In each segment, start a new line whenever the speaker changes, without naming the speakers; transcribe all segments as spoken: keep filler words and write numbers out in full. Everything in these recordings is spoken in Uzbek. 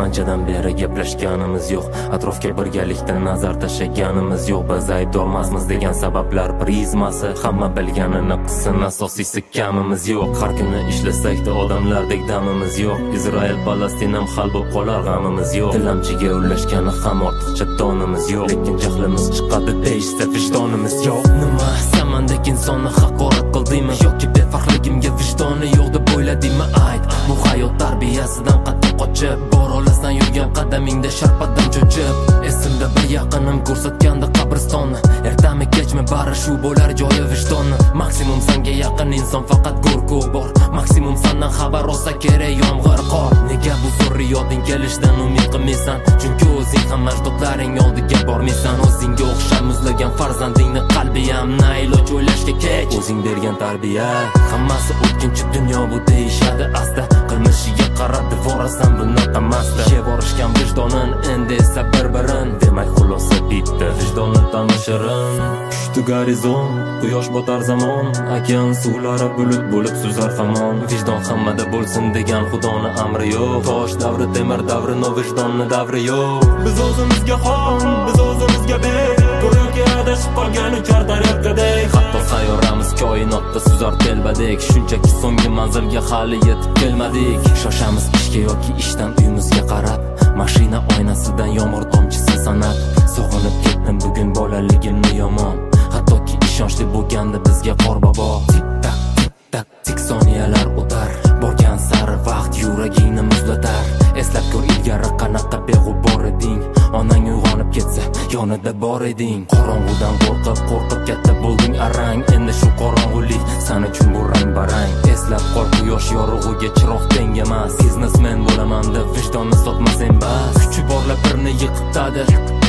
Anchadan beri gaplashganimiz yo'q, atrofga birgalikda nazar tashlaganimiz yo'q. Biz aybdormasmiz degan sabablar prizmasi, hamma bilganini qilsin, asosiysi kamimiz yo'q. Har kuni ishlasak-da odamlardek damimiz yo'q. Izroil Falastinam hal bo'lib qolar g'amimiz yo'q. Tilamchiga ulashgani ham ortiqcha donimiz yo'q, lekin jahlimiz chiqadi deyishsa vijdonimiz yo'q. Nima samandek insonni haqorat qildingmi yoki befarqligimga vijdoni yo'q deb o'yladingmi? Ayt, bu hayot tarbiyasidan qattiq qochib, bor olasan yurgan qadamingda sharpadan cho'chib. Esimda bir yaqinim ko'rsatgandi qabristonni, ertami kechmi bari shu bo'lar joyi vijdonni. Maksimum senga yaqin inson faqat go'rkov bor, maksimum sendan xabar olsa kerak yomg'ir qor. Nega bu zurriyoting kelishdan umid qilmaysan? Chunki o'zing ham ajdodlaring oldiga bormaysan. O'zingga o'xshab muzlagan farzandingni qalbi ham nailoj o'ylashga kech. O'zing bergan tarbiya hammasi o'tkinchi dunyo bu deyishadi asta. Qilmishiga qarab devorasan bunaqa masta. Yevorishgan vijdonin endi esa bir-birin, demak xulosa bitta, vijdonni tanishirin. Tushdi gorizon, quyosh botar zamon, okean suvlari bulut bo'lib suzar hamon. Vijdon hammada bo'lsin degan xudoni amri yo'q. Tosh davri temir davri, no vijdonni davri yo'q. Biz o'zimizga xon, biz o'zimizga bek, go'yoki adashib qolgan uchar tariqadek. Hatto sayyoramiz koinotda suzar telbadek, shunchaki so'nggi manzilga hali yetib kelmadik. Shoshamiz ishga yoki ishdan uyimizga qarab, mashina oynasidan yomg'ir tomchisi sanab. Sog'inib ketdim bugun bolaligimni yomon, hattoki ishonchli bo'lgandi bizga qor bobo. Tik tak tik tak tik soniyalar o'tar, borgan sari vaqt yuragingni muzlatar. Eslab ko'r ilgari qanaqa beg'ubor eding, onang uyg'onib ketsa yonida bor eding. Qorong'udan qo'rqib qo'rqib katta bo'lding arang, endi shu qorong'ulik sen uchun bu rang barang. Eslab qol quyosh yorug'iga chiroq teng emas, biznesmen bo'laman deb vijdonni sotmasang bas. Kuchi borlar birni yiqitadi,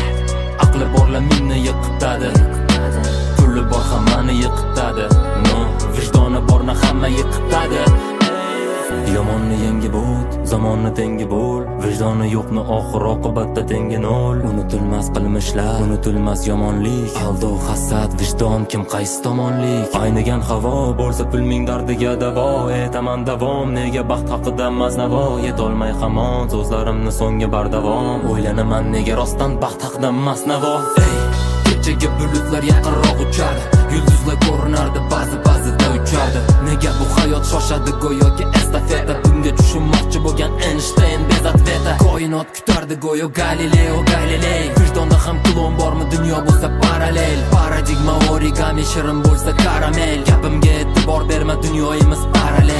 aqli borlar mingni yiqitadi, puli bor hammani yiqitadi, no vijdoni borni hamma yiqitadi. Yomonni yengib o't, zamonni tengi bo'l, vijdoni yo'qni oxir oqibatda tengi nol. Unutilmas qilmishlar, unutilmas yomonlik, aldov hasad, vijdon kim qaysi tomonlik. Aynigan havo bo'lsa pulning dardiga davo, etaman davom, nega baxt haqida maznavo. Yetolmay hamon so'zlarimni so'nggi bardavom, o'ylanaman nega rostdan baxt haqida masnavo. Ey, kechaga bulutlar yaqinroq uchadi, yulduzlar ko'rinardi ba'zi ba'zida uchadi. Nega bu hayot shoshadi go'yoki estafeta, bunga tushunmoqchi bo'lgan Einstein bez atveta. Koinot kutardi go'yo Galileo Galilei, vijdonda ham klon bormi dunyo bo'lsa parallel. Paradigma origami shirin bo'lsa karamel, gapimga e'tibor berma dunyoyimiz parallel.